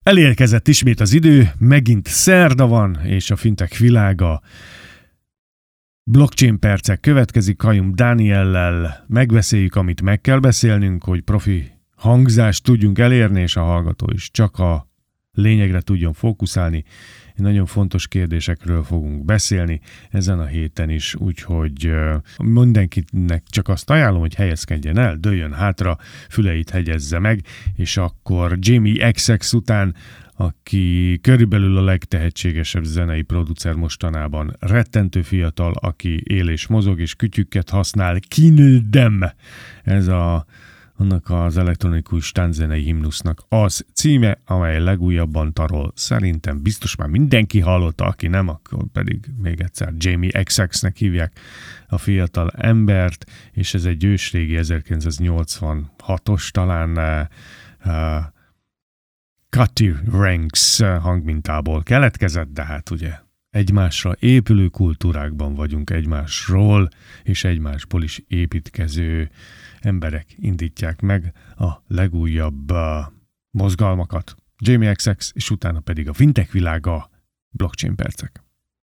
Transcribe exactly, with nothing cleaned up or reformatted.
Elérkezett ismét az idő, megint szerda van, és a fintech világa. Blockchain percek következik, Kajum Dániellel megbeszéljük, amit meg kell beszélnünk, hogy profi hangzást tudjunk elérni, és a hallgató is csak a lényegre tudjon fókuszálni. Nagyon fontos kérdésekről fogunk beszélni ezen a héten is, úgyhogy mindenkinek csak azt ajánlom, hogy helyezkedjen el, dőljön hátra, füleit hegyezze meg, és akkor Jamie X X után, aki körülbelül a legtehetségesebb zenei producer mostanában, rettentő fiatal, aki él és mozog, és kütyükket használ, Kingdom, ez a annak az elektronikus tánczenei himnusznak az címe, amely legújabban tarol. Szerintem biztos már mindenki hallotta, aki nem, akkor pedig még egyszer Jamie X X-nek hívják a fiatal embert, és ez egy ősrégi ezerkilencszáznyolcvanhatos talán uh, Cutty Ranks hangmintából keletkezett, de hát ugye egymásra épülő kultúrákban vagyunk, egymásról és egymásból is építkező emberek indítják meg a legújabb uh, mozgalmakat. Jamie X X, és utána pedig a fintech világa, blockchain percek.